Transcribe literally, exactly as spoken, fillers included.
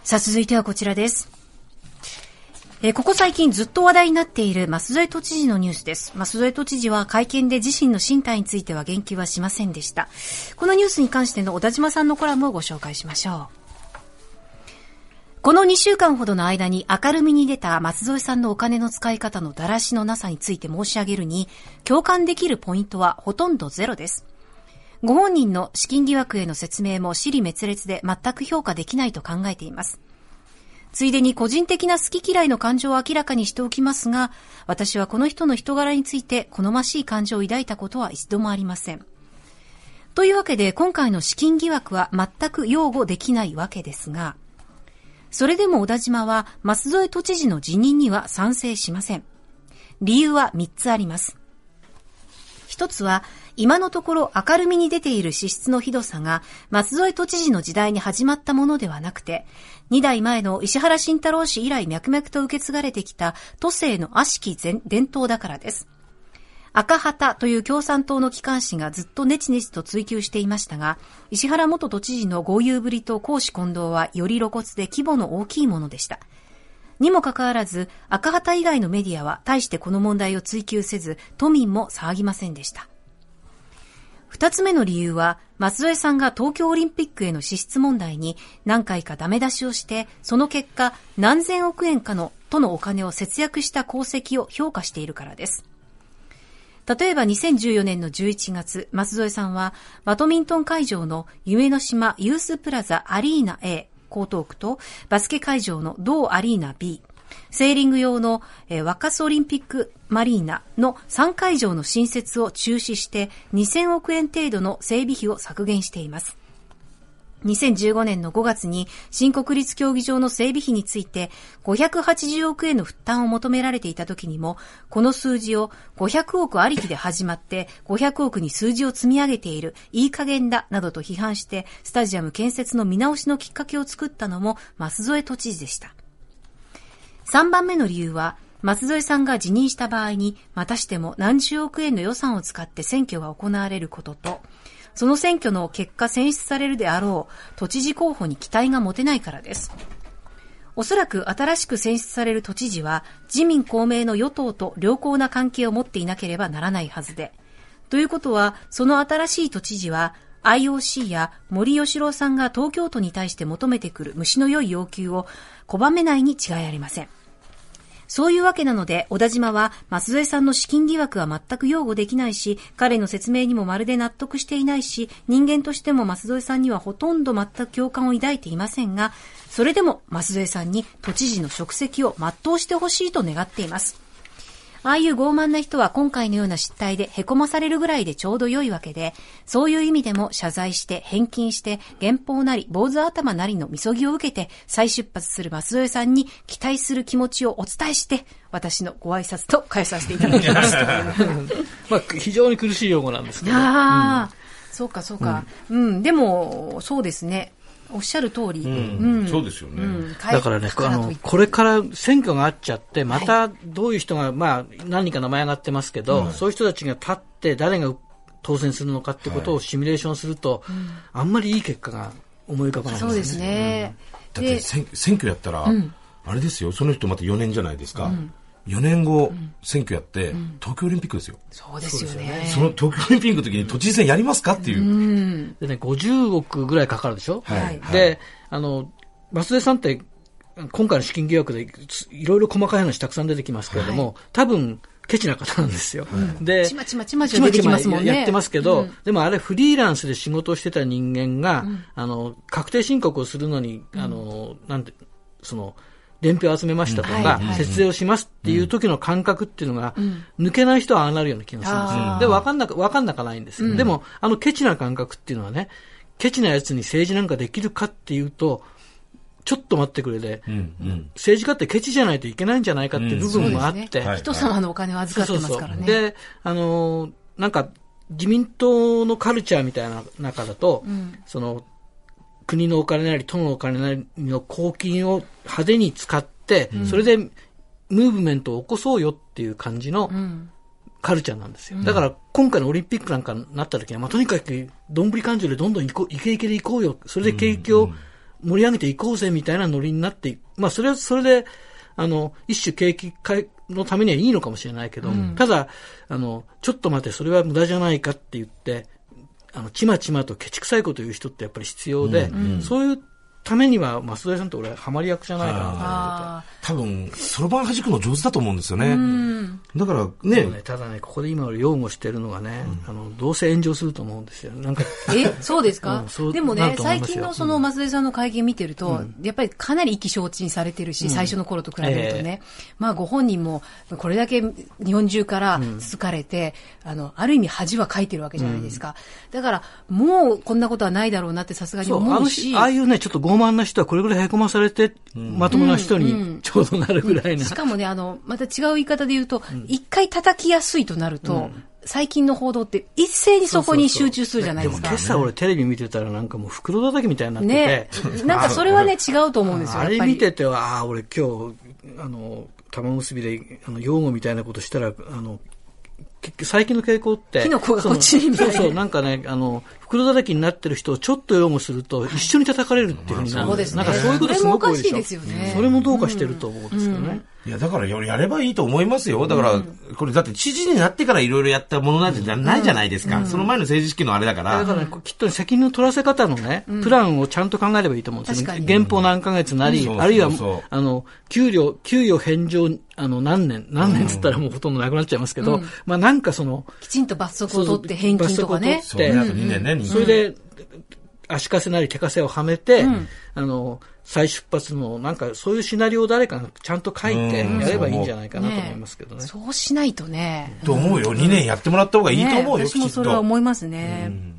さあ続いてはこちらです。えー、ここ最近ずっと話題になっている舛添都知事のニュースです。舛添都知事は会見で自身の進退については言及はしませんでした。このニュースに関しての小田島さんのコラムをご紹介しましょう。このにしゅうかんほどの間に明るみに出た舛添さんのお金の使い方のだらしのなさについて申し上げるに、共感できるポイントはほとんどゼロです。ご本人の資金疑惑への説明も支離滅裂で全く評価できないと考えています。ついでに個人的な好き嫌いの感情を明らかにしておきますが、私はこの人の人柄について好ましい感情を抱いたことは一度もありません。というわけで今回の資金疑惑は全く擁護できないわけですが、それでも小田島は舛添都知事の辞任には賛成しません。理由はみっつあります。一つは、今のところ明るみに出ている支出のひどさが舛添都知事の時代に始まったものではなくて、にだいまえの石原慎太郎氏以来脈々と受け継がれてきた都政の悪しき伝統だからです。赤旗という共産党の機関紙がずっとネチネチと追及していましたが、石原元都知事の豪遊ぶりと公私混同はより露骨で規模の大きいものでした。にもかかわらず、赤旗以外のメディアは大してこの問題を追及せず、都民も騒ぎませんでした。二つ目の理由は、舛添さんが東京オリンピックへの支出問題に何回かダメ出しをして、その結果何千億円かの都のお金を節約した功績を評価しているからです。例えばにせんじゅうよねんのじゅういちがつ、舛添さんはバドミントン会場の夢の島ユースプラザアリーナ A 江東区とバスケ会場の同アリーナ B、セーリング用の、えー、ワカスオリンピックマリーナのさんかいじょうの新設を中止してにせんおくえん程度の整備費を削減しています。にせんじゅうごねんのごがつに新国立競技場の整備費についてごひゃくはちじゅうおくえんの負担を求められていた時にも、この数字をごひゃくおくありきで始まってごひゃくおくに数字を積み上げている、いい加減だなどと批判してスタジアム建設の見直しのきっかけを作ったのも舛添都知事でした。さんばんめの理由は、舛添さんが辞任した場合にまたしても何十億円の予算を使って選挙が行われることと、その選挙の結果選出されるであろう都知事候補に期待が持てないからです。おそらく新しく選出される都知事は自民公明の与党と良好な関係を持っていなければならないはずで、ということはその新しい都知事は アイオーシー や森喜朗さんが東京都に対して求めてくる虫の良い要求を拒めないに違いありません。そういうわけなので、小田島は舛添さんの資金疑惑は全く擁護できないし、彼の説明にもまるで納得していないし、人間としても舛添さんにはほとんど全く共感を抱いていませんが、それでも舛添さんに都知事の職責を全うしてほしいと願っています。ああいう傲慢な人は今回のような失態で凹まされるぐらいでちょうど良いわけで、そういう意味でも謝罪して返金して減俸なり坊主頭なりのみそぎを受けて再出発する舛添さんに期待する気持ちをお伝えして私のご挨拶と返させていただきます。 まあ非常に苦しい用語なんですけど。 ああ、うん、そうかそうか、うん、うん、でもそうですね。おっしゃる通り、 うんうん、そうですよね、うん、 だからね、あのこれから選挙があっちゃってまたどういう人が、まあ、何人か名前上がってますけど、はい、そういう人たちが立って誰が当選するのかってことをシミュレーションすると、はい、あんまりいい結果が思い浮かばないですね。 そうですね、 うん、だって選挙やったら、うん、あれですよ、その人またよねんじゃないですか、うん、よねんご、うん、選挙やって、うん、東京オリンピックですよ。 そうですよね。 その東京オリンピックの時に都知事選やりますかっていう、うん、 でね、ごじゅうおくぐらいかかるでしょ、はい、で、はい、あの舛添さんって今回の資金疑惑でいろいろ細かい話たくさん出てきますけれども、はい、多分ケチな方なんですよ、うん、でちまちまちまちま出てきますもんね。 やってますけど、うん、でもあれフリーランスで仕事をしてた人間が、うん、あの確定申告をするのに、うん、あのなんてその伝票を集めましたとか、うんはいはい、節税をしますっていう時の感覚っていうのが、うん、抜けない人はああなるような気がするんですよ。で、分かんなく、分かんなかないんですよ、うん。でも、あのケチな感覚っていうのはね、ケチなやつに政治なんかできるかっていうと、ちょっと待ってくれで、うんうん、政治家ってケチじゃないといけないんじゃないかっていう部分もあって、うんねはいはい、 人様のお金を預かってますからね。 そうそうそうで、あのー、なんか、自民党のカルチャーみたいな中だと、うん、その、国のお金なり都のお金なりの公金を派手に使って、うん、それでムーブメントを起こそうよっていう感じのカルチャーなんですよ、うん、だから今回のオリンピックなんかになった時は、まあ、とにかくどんぶり勘定でどんどん行こうイケイケで行こうよ、それで景気を盛り上げていこうぜみたいなノリになっていく。まあ、それは、それで、あの、一種景気のためにはいいのかもしれないけど、うん、ただ、あの、ちょっと待って、それは無駄じゃないかって言って、あの、ちまちまとケチくさいこと言う人ってやっぱり必要で、うんうん、そういうためには、増田さんって俺はハマり役じゃないかなと思ってて。 多分、そろばん弾くの上手だと思うんですよね。だからね。 ねただね、ここで今俺擁護してるのがね、うん、あの、どうせ炎上すると思うんですよ。なんか。 え、そうですか、うん、でもね、最近のその増田さんの会見見てると、うん、やっぱりかなり意気消沈されてるし、うん、最初の頃と比べるとね、えー、まあご本人もこれだけ日本中からつつかれて、うん、あの、ある意味恥はかいてるわけじゃないですか。うん、だから、もうこんなことはないだろうなってさすがに思うし。 ああいうね、ちょっと傲慢な人はこれぐらいへこまされて、うん、まともな人にちょうどなるぐらいな。うんうん、 しかもね、あの、また違う言い方で言うと、一、うん、回叩きやすいとなると、うん、最近の報道って一斉にそこに集中するじゃないですか。 そうそうそう。でも今朝俺テレビ見てたらなんかもう袋叩きみたいになってて。ね。 なんかそれはね、違うと思うんですよ。 あれ見てては、ああ、俺今日、あの、玉結びで、あの、擁護みたいなことしたら、あの、最近の傾向って。 キノコがこっちにみたいな。 そうそう、なんかね、あの、袋叩きになってる人をちょっと擁護すると、一緒に叩かれるっていうふうになる。 そうですね。 なんかそういうことすごく多いでしょ。 それもおかしいですよね。 それもどうかしてると思うんですよね。うんうんいや、だからやればいいと思いますよ。だから、うん、これだって知事になってからいろいろやったものなんじゃないじゃないですか。うん、その前の政治資金のあれだから。 だから、ね、きっと責任の取らせ方のね、うん、プランをちゃんと考えればいいと思うんですよね。原稿何ヶ月なり、うん、あるいは、あの、給料、給与返上、あの、何年、何年つったらもうほとんどなくなっちゃいますけど、うん、まあなんかその、 きちんと罰則を取って返金とかね。 そう、そうにねんね、 それで、足かせなり手かせをはめて、うん、あの、再出発の、なんかそういうシナリオを誰かがちゃんと書いてやればいいんじゃないかなと思いますけどね。 ねそうしないとね。 と思うよ。にねんやってもらった方がいいと思うよ、 ね、私もそれは思いますね。うん